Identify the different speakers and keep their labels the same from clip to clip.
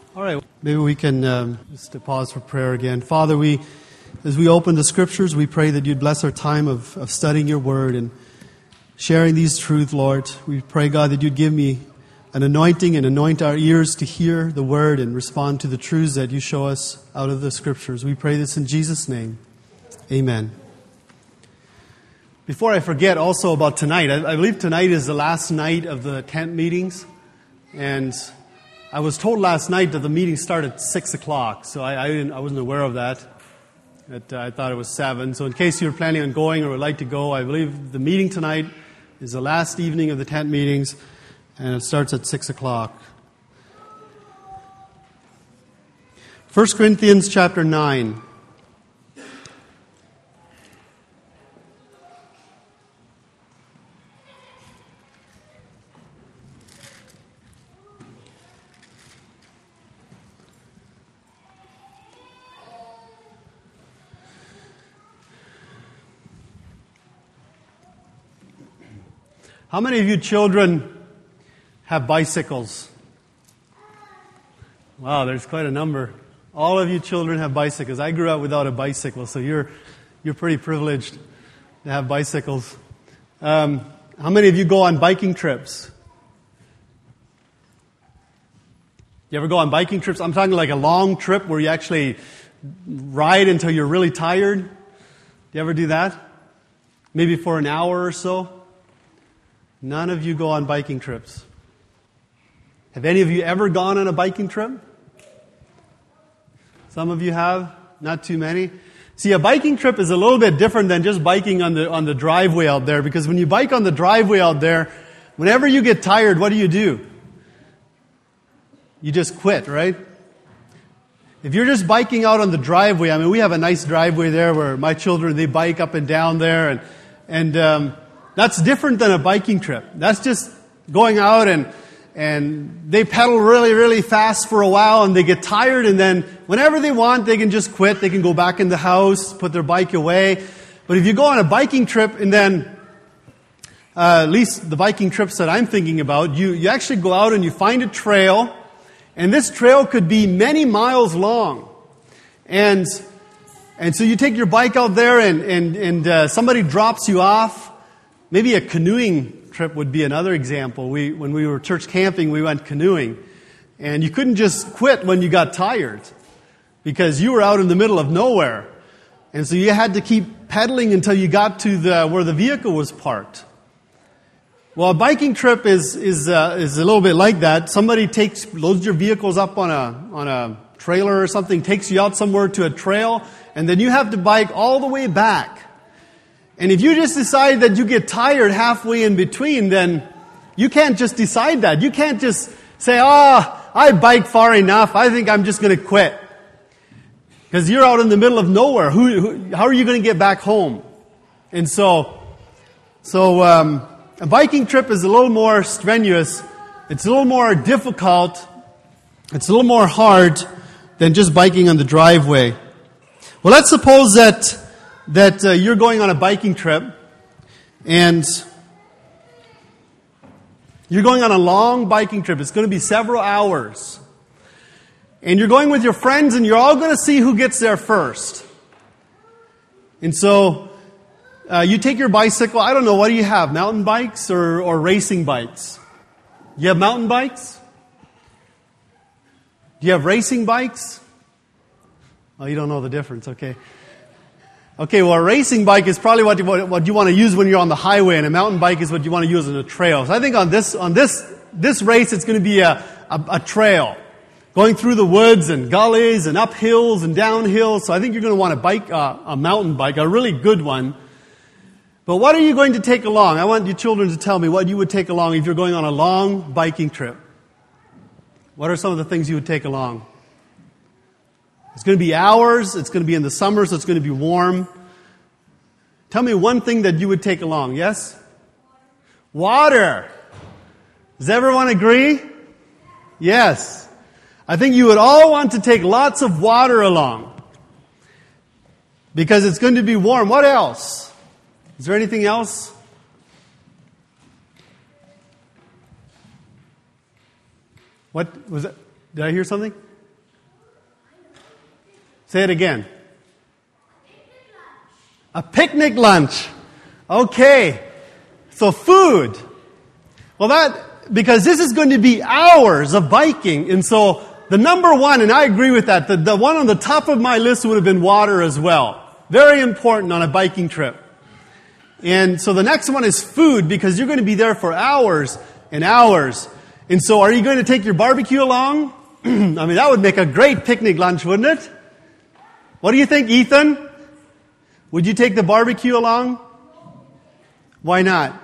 Speaker 1: All right, maybe we can just pause for prayer again. Father, as we open the Scriptures, we pray that you'd bless our time of studying your Word and sharing these truths, Lord. We pray, God, that you'd give me an anointing and anoint our ears to hear the Word and respond to the truths that you show us out of the Scriptures. We pray this in Jesus' name. Amen. Before I forget also about tonight, I believe tonight is the last night of the tent meetings, and I was told last night that the meeting started at 6 o'clock, so I wasn't aware of that. I thought it was 7. So in case you're planning on going or would like to go, I believe the meeting tonight is the last evening of the tent meetings, and it starts at 6 o'clock. 1 Corinthians chapter 9. How many of you children have bicycles? Wow, there's quite a number. All of you children have bicycles. I grew up without a bicycle, so you're pretty privileged to have bicycles. How many of you go on biking trips? You ever go on biking trips? I'm talking like a long trip where you actually ride until you're really tired. Do you ever do that? Maybe for an hour or so? None of you go on biking trips. Have any of you ever gone on a biking trip? Some of you have, not too many. See, a biking trip is a little bit different than just biking on the driveway out there, because when you bike on the driveway out there, whenever you get tired, what do? You just quit, right? If you're just biking out on the driveway, I mean, we have a nice driveway there where my children, they bike up and down there, and that's different than a biking trip. That's just going out and they pedal really, really fast for a while and they get tired, and then whenever they want, they can just quit. They can go back in the house, put their bike away. But if you go on a biking trip and then, at least the biking trips that I'm thinking about, you actually go out and you find a trail, and this trail could be many miles long. And so you take your bike out there and somebody drops you off. Maybe a canoeing trip would be another example. When we were church camping, we went canoeing. And you couldn't just quit when you got tired, because you were out in the middle of nowhere. And so you had to keep pedaling until you got to where the vehicle was parked. Well, a biking trip is a little bit like that. Somebody loads your vehicles up on a trailer or something, takes you out somewhere to a trail, and then you have to bike all the way back. And if you just decide that you get tired halfway in between, then you can't just decide that. You can't just say, I biked far enough, I think I'm just going to quit. Because you're out in the middle of nowhere. How are you going to get back home? And so a biking trip is a little more strenuous. It's a little more difficult. It's a little more hard than just biking on the driveway. Well, let's suppose that you're going on a biking trip, and you're going on a long biking trip. It's going to be several hours. And you're going with your friends, and you're all going to see who gets there first. And so you take your bicycle. I don't know, what do you have? Mountain bikes or racing bikes? You have mountain bikes? Do you have racing bikes? Oh, you don't know the difference. Okay, well, a racing bike is probably what you want to use when you're on the highway, and a mountain bike is what you want to use on a trail. So I think on this race, it's going to be a trail, going through the woods and gullies and up hills and down hills. So I think you're going to want a mountain bike, a really good one. But what are you going to take along? I want you children to tell me what you would take along if you're going on a long biking trip. What are some of the things you would take along? It's going to be hours. It's going to be in the summer, so it's going to be warm. Tell me one thing that you would take along. Yes? Water. Does everyone agree? Yes. I think you would all want to take lots of water along, because it's going to be warm. What else? Is there anything else? What was it? Did I hear something? Say it again. A picnic lunch. Okay. So food. Well, because this is going to be hours of biking. And so the number one, and I agree with that, the one on the top of my list would have been water as well. Very important on a biking trip. And so the next one is food, because you're going to be there for hours and hours. And so are you going to take your barbecue along? I mean, that would make a great picnic lunch, wouldn't it? What do you think, Ethan? Would you take the barbecue along? Why not?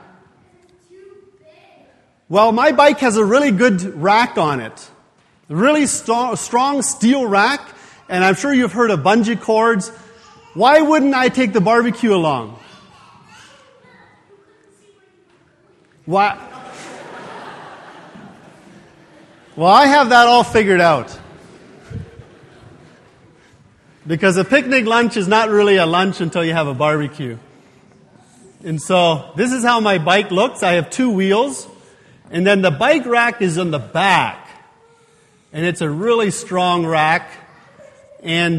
Speaker 1: Well, my bike has a really good rack on it. A really strong steel rack. And I'm sure you've heard of bungee cords. Why wouldn't I take the barbecue along? Why? Well, I have that all figured out. Because a picnic lunch is not really a lunch until you have a barbecue. And so, this is how my bike looks. I have 2 wheels. And then the bike rack is on the back. And it's a really strong rack. And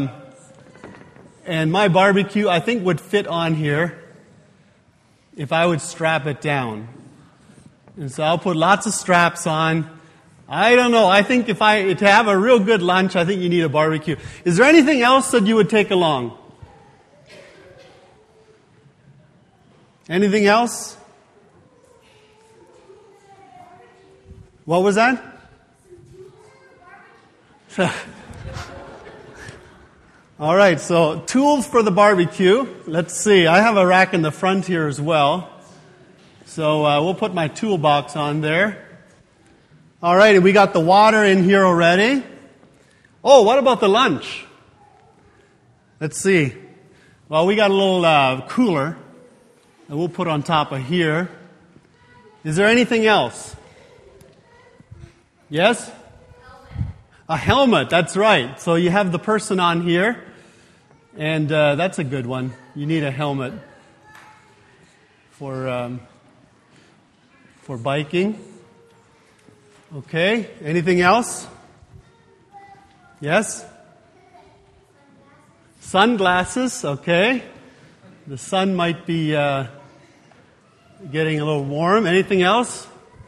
Speaker 1: my barbecue, I think, would fit on here if I would strap it down. And so I'll put lots of straps on. I don't know. I think to have a real good lunch, I think you need a barbecue. Is there anything else that you would take along? Anything else? What was that? All right, so tools for the barbecue. Let's see. I have a rack in the front here as well. So we'll put my toolbox on there. All right, and we got the water in here already. Oh, what about the lunch? Let's see. Well, we got a little cooler that we'll put on top of here. Is there anything else? Yes? A helmet, that's right. So you have the person on here, and that's a good one. You need a helmet for biking. Okay, anything else? Yes? Sunglasses, okay. The sun might be getting a little warm. Anything else?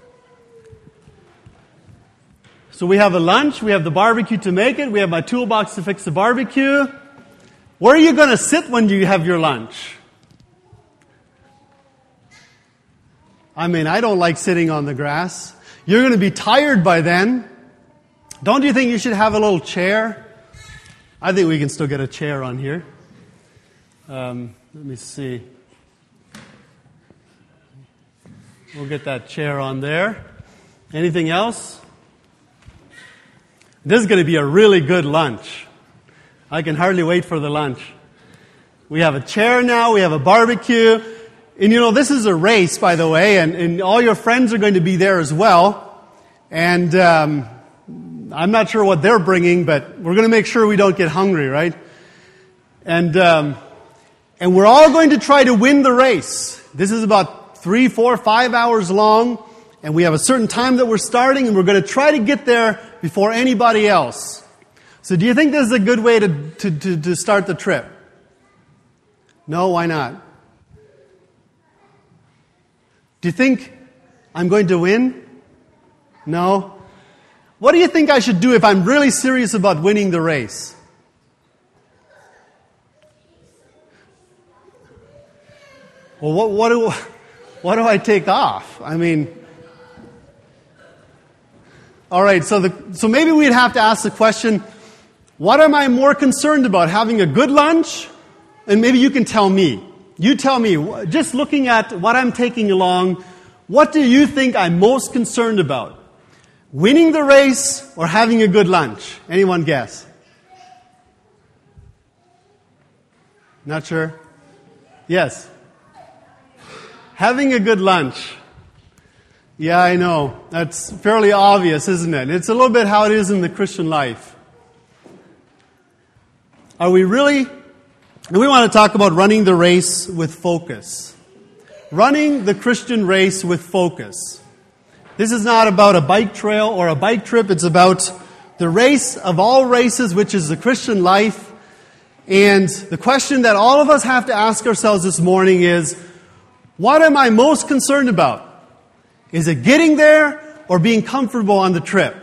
Speaker 1: So we have a lunch, we have the barbecue to make it, we have my toolbox to fix the barbecue. Where are you going to sit when you have your lunch? I mean, I don't like sitting on the grass. You're going to be tired by then. Don't you think you should have a little chair? I think we can still get a chair on here. Let me see. We'll get that chair on there. Anything else? This is going to be a really good lunch. I can hardly wait for the lunch. We have a chair now, we have a barbecue. And you know, this is a race, by the way, and all your friends are going to be there as well. And I'm not sure what they're bringing, but we're going to make sure we don't get hungry, right? And we're all going to try to win the race. This is about 3, 4, 5 hours long, and we have a certain time that we're starting, and we're going to try to get there before anybody else. So do you think this is a good way to start the trip? No, why not? Do you think I'm going to win? No? What do you think I should do if I'm really serious about winning the race? Well, what do I take off? I mean, all right, so maybe we'd have to ask the question, what am I more concerned about, having a good lunch? And maybe you can tell me. You tell me, just looking at what I'm taking along, what do you think I'm most concerned about? Winning the race or having a good lunch? Anyone guess? Not sure? Yes. Having a good lunch. Yeah, I know. That's fairly obvious, isn't it? It's a little bit how it is in the Christian life. Are we really... And we want to talk about running the race with focus. Running the Christian race with focus. This is not about a bike trail or a bike trip. It's about the race of all races, which is the Christian life. And the question that all of us have to ask ourselves this morning is, what am I most concerned about? Is it getting there or being comfortable on the trip?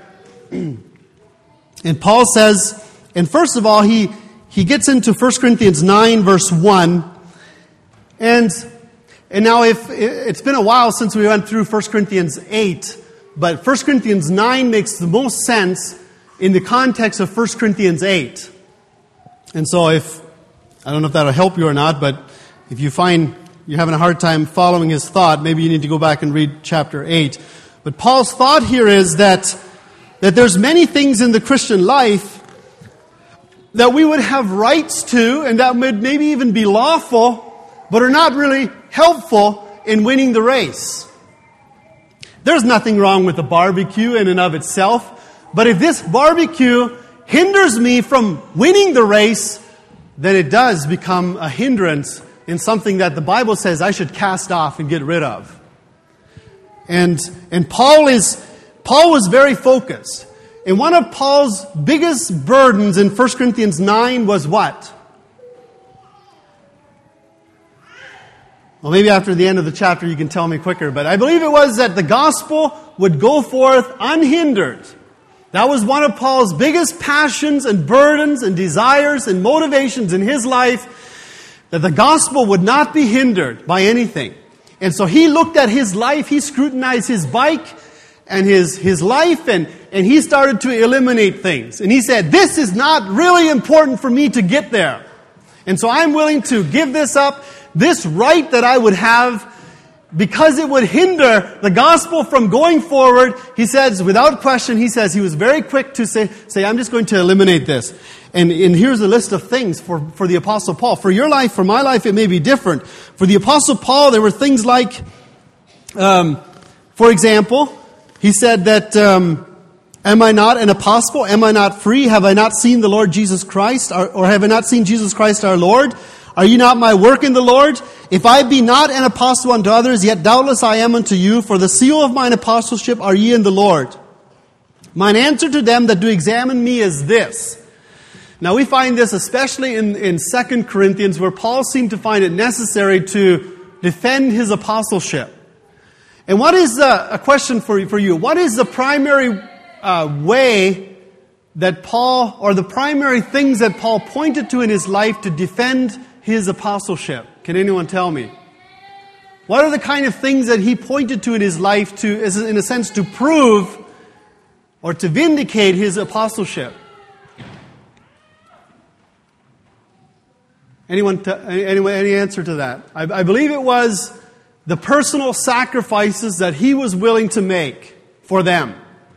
Speaker 1: And Paul says, and first of all, he gets into 1 Corinthians 9, verse 1. And now if it's been a while since we went through 1 Corinthians 8, but 1 Corinthians 9 makes the most sense in the context of 1 Corinthians 8. And so I don't know if that'll help you or not, but if you find you're having a hard time following his thought, maybe you need to go back and read chapter 8. But Paul's thought here is that there's many things in the Christian life that we would have rights to and that would maybe even be lawful, but are not really helpful in winning the race. There's nothing wrong with a barbecue in and of itself, but if this barbecue hinders me from winning the race, then it does become a hindrance in something that the Bible says I should cast off and get rid of. And Paul was very focused. And one of Paul's biggest burdens in 1 Corinthians 9 was what? Well, maybe after the end of the chapter you can tell me quicker, but I believe it was that the gospel would go forth unhindered. That was one of Paul's biggest passions and burdens and desires and motivations in his life, that the gospel would not be hindered by anything. And so he looked at his life, he scrutinized his bike and his life, and he started to eliminate things. And he said, this is not really important for me to get there. And so I'm willing to give this up, this right that I would have, because it would hinder the gospel from going forward. He says, without question, he was very quick to say, I'm just going to eliminate this. And here's a list of things for the Apostle Paul. For your life, for my life, it may be different. For the Apostle Paul, there were things like, for example, he said that, am I not an apostle? Am I not free? Have I not seen the Lord Jesus Christ? Or have I not seen Jesus Christ our Lord? Are you not my work in the Lord? If I be not an apostle unto others, yet doubtless I am unto you, for the seal of mine apostleship are ye in the Lord. Mine answer to them that do examine me is this. Now we find this especially in 2 Corinthians, where Paul seemed to find it necessary to defend his apostleship. And what is a question for you? What is the primary way that Paul, or the primary things that Paul pointed to in his life to defend his apostleship? Can anyone tell me? What are the kind of things that he pointed to in his life to, in a sense, to prove or to vindicate his apostleship? Any answer to that? I believe it was the personal sacrifices that he was willing to make for them.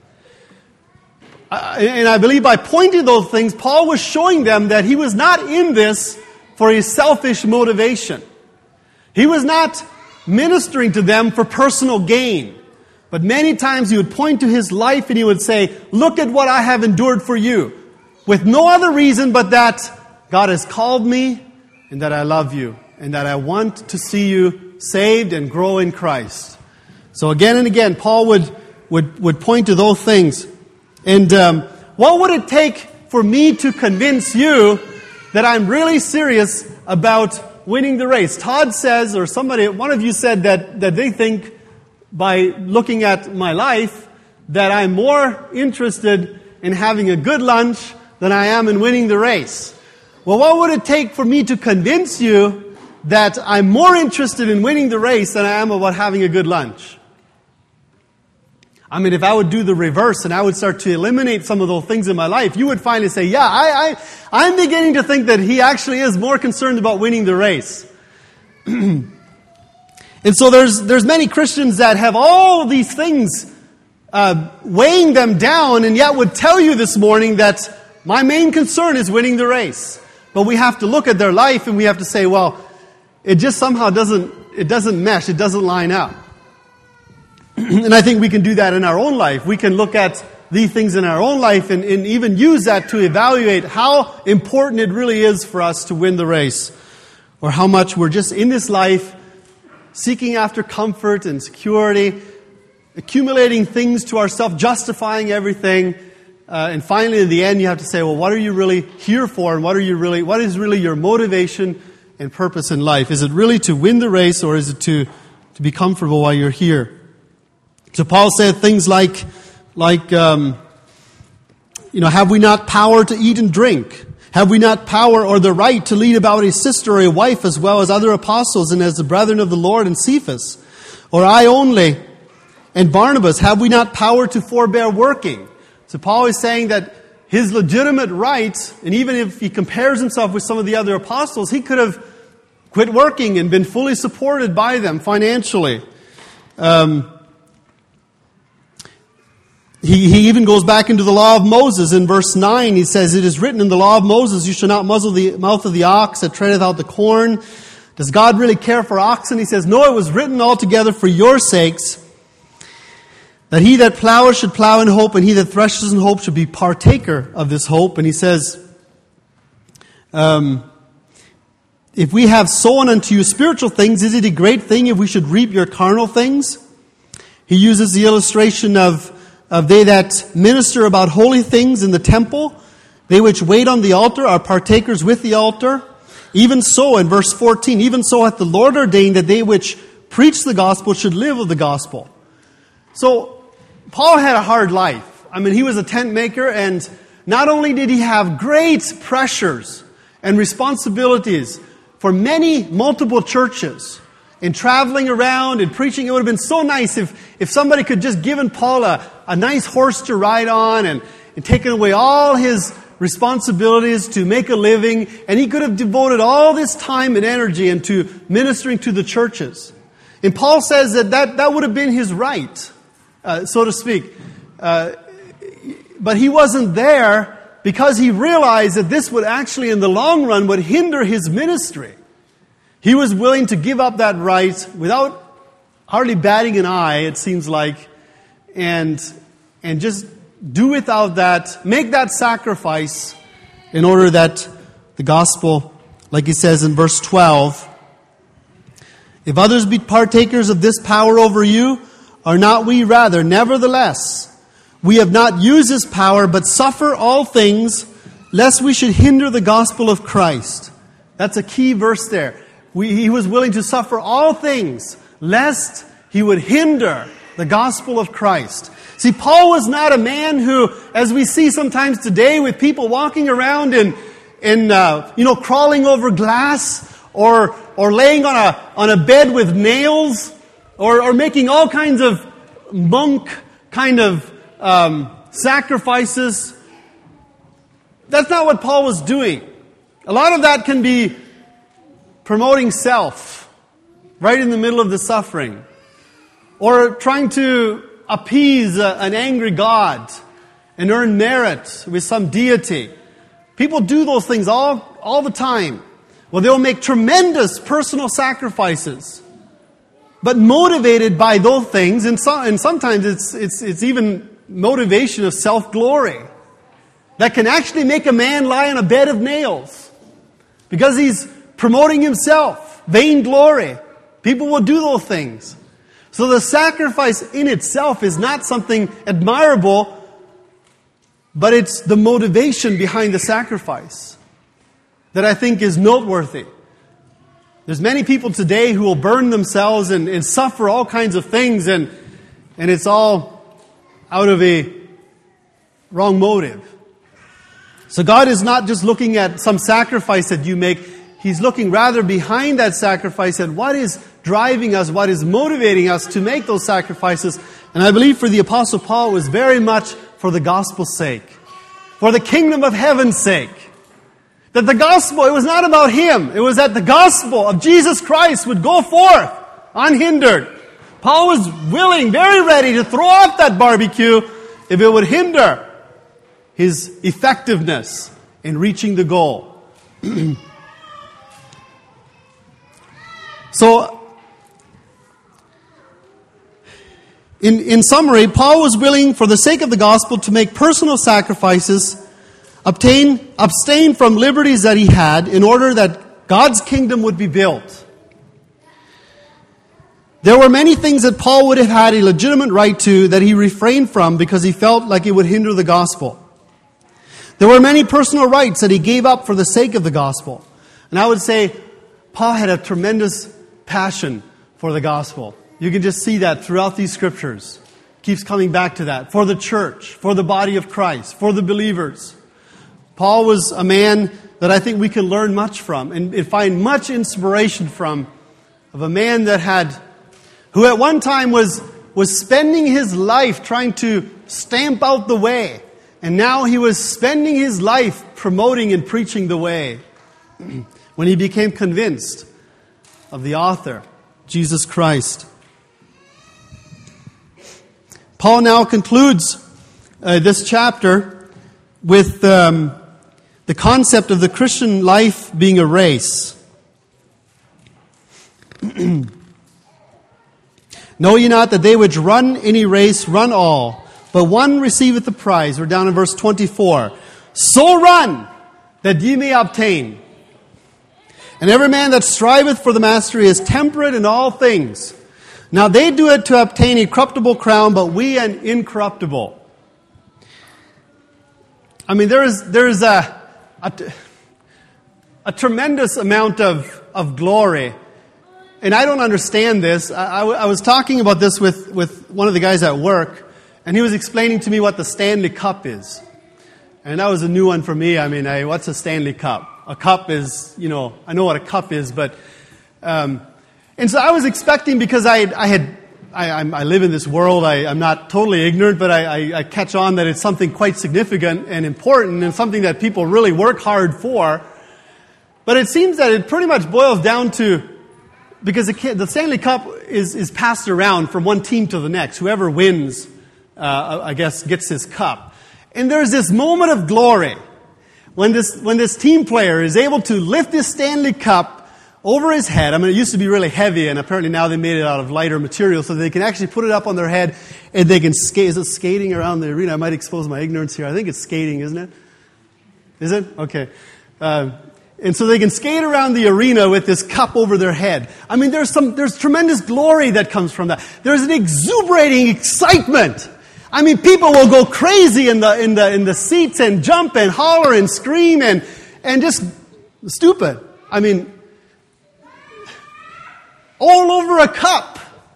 Speaker 1: And I believe by pointing those things, Paul was showing them that he was not in this for his selfish motivation. He was not ministering to them for personal gain. But many times he would point to his life and he would say, look at what I have endured for you. With no other reason but that God has called me and that I love you and that I want to see you saved and grow in Christ. So again and again, Paul would point to those things. And what would it take for me to convince you that I'm really serious about winning the race? Todd says, or one of you said that they think by looking at my life that I'm more interested in having a good lunch than I am in winning the race. Well, what would it take for me to convince you that I'm more interested in winning the race than I am about having a good lunch? I mean, if I would do the reverse and I would start to eliminate some of those things in my life, you would finally say, yeah, I'm beginning to think that he actually is more concerned about winning the race. And so there's many Christians that have all these things weighing them down, and yet would tell you this morning that my main concern is winning the race. But we have to look at their life and we have to say, well, it just somehow doesn't mesh, it doesn't line up. And I think we can do that in our own life. We can look at these things in our own life and even use that to evaluate how important it really is for us to win the race, or how much we're just in this life seeking after comfort and security, accumulating things to ourselves, justifying everything, And finally, in the end, you have to say, well, what are you really here for, and what is really your motivation and purpose in life? Is it really to win the race, or is it to be comfortable while you're here? So Paul said things like, have we not power to eat and drink? Have we not power or the right to lead about a sister or a wife, as well as other apostles and as the brethren of the Lord and Cephas? Or I only and Barnabas, have we not power to forbear working? So Paul is saying that his legitimate right, and even if he compares himself with some of the other apostles, he could have quit working and been fully supported by them financially. He even goes back into the law of Moses. In verse 9, he says, "It is written in the law of Moses, you shall not muzzle the mouth of the ox that treadeth out the corn." Does God really care for oxen? He says, no, it was written altogether for your sakes, that he that ploweth should plow in hope, and he that threshes in hope should be partaker of this hope. And he says, if we have sown unto you spiritual things, is it a great thing if we should reap your carnal things? He uses the illustration of they that minister about holy things in the temple, they which wait on the altar are partakers with the altar. Even so, in verse 14, even so hath the Lord ordained that they which preach the gospel should live of the gospel. So, Paul had a hard life. I mean, he was a tent maker, and not only did he have great pressures and responsibilities for multiple churches, in traveling around and preaching. It would have been so nice if somebody could just given Paul a nice horse to ride on and taken away all his responsibilities to make a living, and he could have devoted all this time and energy into ministering to the churches. And Paul says that would have been his right, so to speak. But he wasn't there because he realized that this would actually, in the long run, would hinder his ministry. He was willing to give up that right without hardly batting an eye, it seems like, and just do without that, make that sacrifice in order that the gospel, like he says in verse 12, if others be partakers of this power over you, are not we rather? Nevertheless, we have not used this power, but suffer all things, lest we should hinder the gospel of Christ. That's a key verse there. He was willing to suffer all things, lest he would hinder the gospel of Christ. See, Paul was not a man who, as we see sometimes today with people walking around and crawling over glass, or laying on a bed with nails, or making all kinds of monk kind of sacrifices. That's not what Paul was doing. A lot of that can be promoting self right in the middle of the suffering, or trying to appease an angry God and earn merit with some deity. People do those things all the time. Well, they'll make tremendous personal sacrifices, but motivated by those things, and sometimes it's even motivation of self-glory that can actually make a man lie on a bed of nails because he's promoting himself, vainglory. People will do those things. So the sacrifice in itself is not something admirable, but it's the motivation behind the sacrifice that I think is noteworthy. There's many people today who will burn themselves and suffer all kinds of things, and it's all out of a wrong motive. So God is not just looking at some sacrifice that you make. He's looking rather behind that sacrifice at what is driving us, what is motivating us to make those sacrifices. And I believe for the Apostle Paul it was very much for the gospel's sake, for the kingdom of heaven's sake. That the gospel, it was not about him. It was that the gospel of Jesus Christ would go forth unhindered. Paul was willing, very ready to throw off that barbecue if it would hinder his effectiveness in reaching the goal. So, in summary, Paul was willing, for the sake of the gospel, to make personal sacrifices, abstain from liberties that he had, in order that God's kingdom would be built. There were many things that Paul would have had a legitimate right to that he refrained from because he felt like it would hinder the gospel. There were many personal rights that he gave up for the sake of the gospel. And I would say Paul had a tremendous passion for the gospel. You can just see that throughout these scriptures. Keeps coming back to that. For the church, for the body of Christ, for the believers. Paul was a man that I think we can learn much from and find much inspiration from, of a man who at one time was spending his life trying to stamp out the way. And now he was spending his life promoting and preaching the way. When he became convinced of the author, Jesus Christ. Paul now concludes this chapter with the concept of the Christian life being a race. Know ye not that they which run any race run all, but one receiveth the prize. We're down in verse 24. So run, that ye may obtain. And every man that striveth for the mastery is temperate in all things. Now they do it to obtain a corruptible crown, but we an incorruptible. I mean, there is a tremendous amount of glory. And I don't understand this. I was talking about this with one of the guys at work, and he was explaining to me what the Stanley Cup is. And that was a new one for me. I mean, what's a Stanley Cup? A cup is, I know what a cup is, but... and so I was expecting, because I live in this world, I'm not totally ignorant, but I catch on that it's something quite significant and important and something that people really work hard for. But it seems that it pretty much boils down to, because the Stanley Cup is passed around from one team to the next. Whoever wins, I guess, gets his cup. And there's this moment of glory when this team player is able to lift this Stanley Cup over his head. I mean, it used to be really heavy, and apparently now they made it out of lighter material, so they can actually put it up on their head, and they can skate. Is it skating around the arena? I might expose my ignorance here. I think it's skating, isn't it? Is it? Okay. And so they can skate around the arena with this cup over their head. I mean, there's tremendous glory that comes from that. There's an exuberating excitement. I mean, people will go crazy in the seats and jump and holler and scream and just stupid. I mean, all over a cup.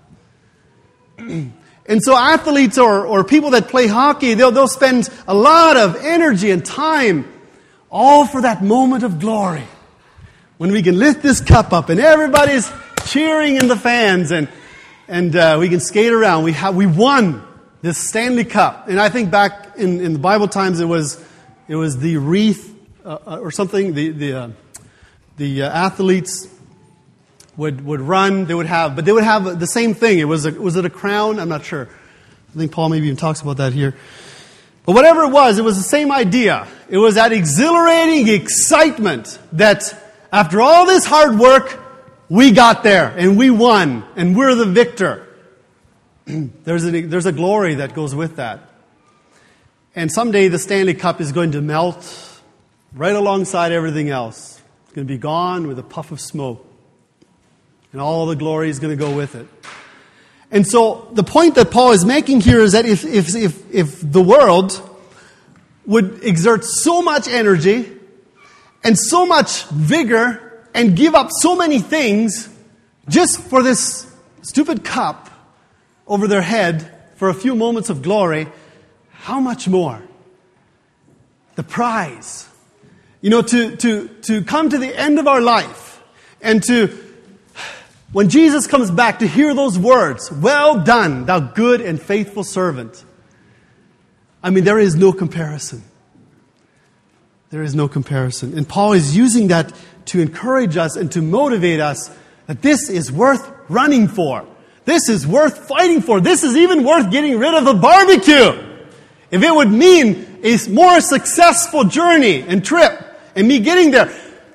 Speaker 1: And so athletes or people that play hockey, they'll spend a lot of energy and time all for that moment of glory. When we can lift this cup up and everybody's cheering in the fans and we can skate around. We won this Stanley Cup. And I think back in the Bible times it was the wreath or something. The athletes would run. They would have the same thing. Was it a crown? I'm not sure. I think Paul maybe even talks about that here. But whatever it was the same idea. It was that exhilarating excitement that after all this hard work, we got there and we won and we're the victor. There's a glory that goes with that. And someday the Stanley Cup is going to melt right alongside everything else. It's going to be gone with a puff of smoke. And all the glory is going to go with it. And so the point that Paul is making here is that if the world would exert so much energy and so much vigor and give up so many things just for this stupid cup over their head for a few moments of glory, how much more? The prize. To come to the end of our life and when Jesus comes back, to hear those words, "Well done, thou good and faithful servant." I mean, there is no comparison. There is no comparison. And Paul is using that to encourage us and to motivate us that this is worth running for. This is worth fighting for. This is even worth getting rid of the barbecue. If it would mean a more successful journey and trip and me getting there.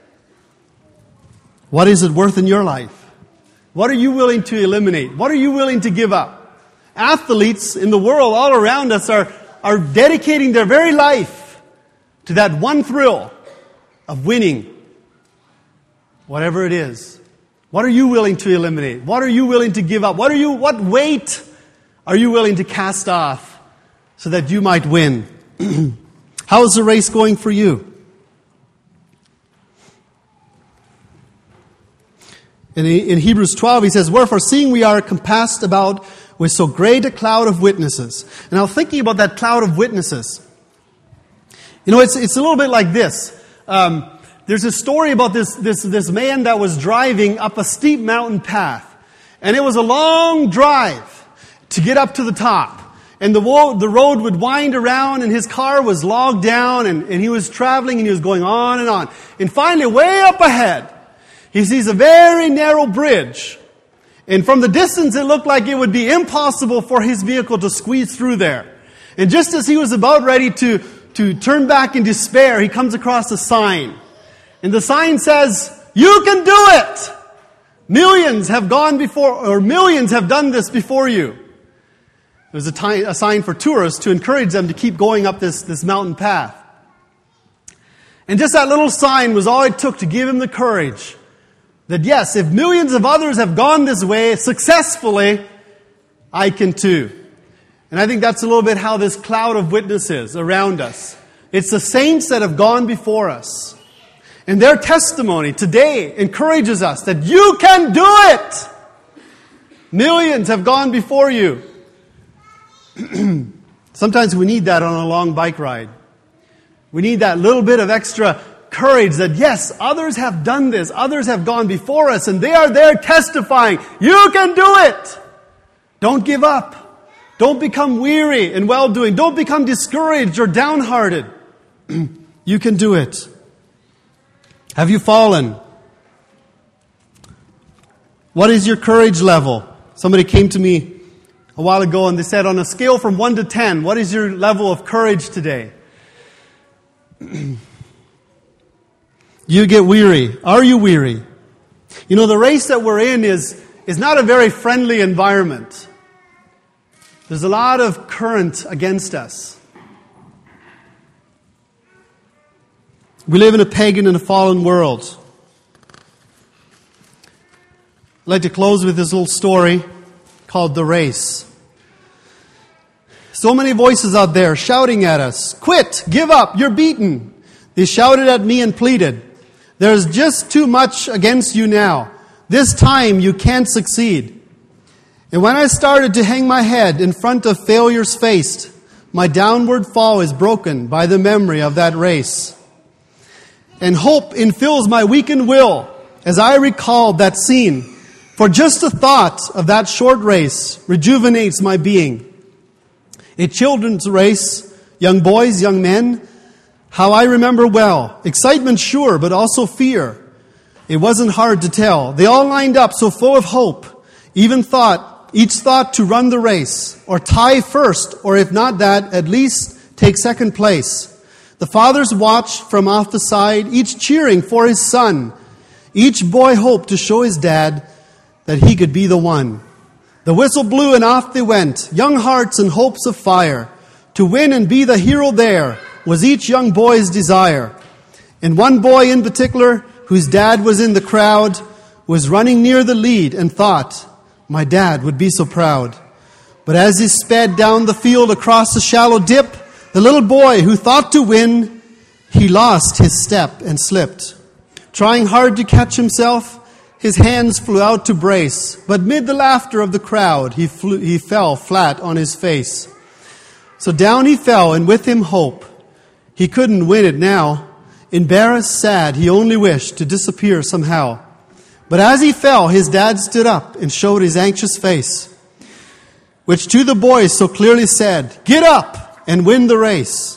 Speaker 1: What is it worth in your life? What are you willing to eliminate? What are you willing to give up? Athletes in the world all around us are dedicating their very life to that one thrill of winning, whatever it is. What are you willing to eliminate? What are you willing to give up? What weight are you willing to cast off so that you might win? How's the race going for you? In Hebrews 12, he says, "Wherefore, seeing we are compassed about with so great a cloud of witnesses." And now thinking about that cloud of witnesses, it's a little bit like this. There's a story about this man that was driving up a steep mountain path. And it was a long drive to get up to the top. And the road would wind around, and his car was logged down, and he was traveling, and he was going on and on. And finally, way up ahead, he sees a very narrow bridge. And from the distance, it looked like it would be impossible for his vehicle to squeeze through there. And just as he was about ready to turn back in despair, he comes across a sign. And the sign says, "You can do it! Millions have gone before, or millions have done this before you." It was a sign for tourists to encourage them to keep going up this mountain path. And just that little sign was all it took to give him the courage that, yes, if millions of others have gone this way successfully, I can too. And I think that's a little bit how this cloud of witnesses around us. It's the saints that have gone before us. And their testimony today encourages us that you can do it! Millions have gone before you. Sometimes we need that on a long bike ride. We need that little bit of extra courage that, yes, others have done this. Others have gone before us, and they are there testifying. You can do it! Don't give up. Don't become weary in well-doing. Don't become discouraged or downhearted. You can do it. Have you fallen? What is your courage level? Somebody came to me a while ago and they said, on a scale from 1 to 10, what is your level of courage today? You get weary. Are you weary? The race that we're in is not a very friendly environment. There's a lot of current against us. We live in a pagan and a fallen world. I'd like to close with this little story called The Race. So many voices out there shouting at us, "Quit! Give up! You're beaten!" They shouted at me and pleaded, "There's just too much against you now. This time you can't succeed." And when I started to hang my head in front of failure's face, my downward fall is broken by the memory of that race. And hope infills my weakened will as I recall that scene. For just the thought of that short race rejuvenates my being. A children's race, young boys, young men, how I remember well. Excitement sure, but also fear. It wasn't hard to tell. They all lined up so full of hope. Each thought to run the race, or tie first, or if not that, at least take second place. The fathers watched from off the side, each cheering for his son. Each boy hoped to show his dad that he could be the one. The whistle blew and off they went, young hearts and hopes of fire. To win and be the hero there was each young boy's desire. And one boy in particular, whose dad was in the crowd, was running near the lead and thought, "My dad would be so proud." But as he sped down the field across the shallow dip, the little boy who thought to win, he lost his step and slipped. Trying hard to catch himself, his hands flew out to brace, but mid the laughter of the crowd, he fell flat on his face. So down he fell, and with him hope. He couldn't win it now. Embarrassed, sad, he only wished to disappear somehow. But as he fell, his dad stood up and showed his anxious face, which to the boy so clearly said, "Get up and win the race."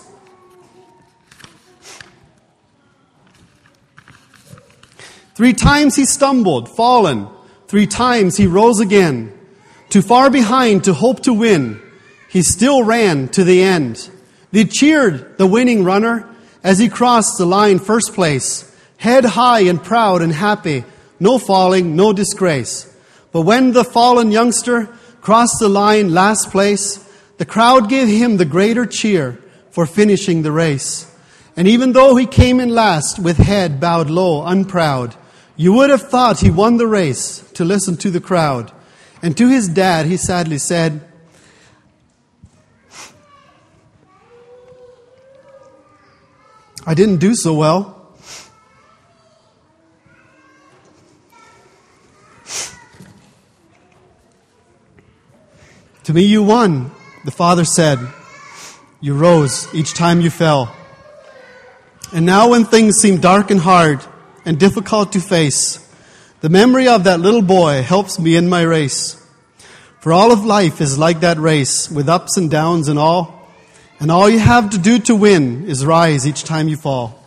Speaker 1: 3 times he stumbled, fallen. 3 times he rose again. Too far behind to hope to win, he still ran to the end. They cheered the winning runner as he crossed the line first place, head high and proud and happy, no falling, no disgrace. But when the fallen youngster crossed the line last place, the crowd gave him the greater cheer for finishing the race. And even though he came in last with head bowed low, unproud, you would have thought he won the race to listen to the crowd. And to his dad he sadly said, I didn't do so well. To me you won, the Father said. You rose each time you fell. And now when things seem dark and hard and difficult to face, the memory of that little boy helps me in my race. For all of life is like that race, with ups and downs and all you have to do to win is rise each time you fall.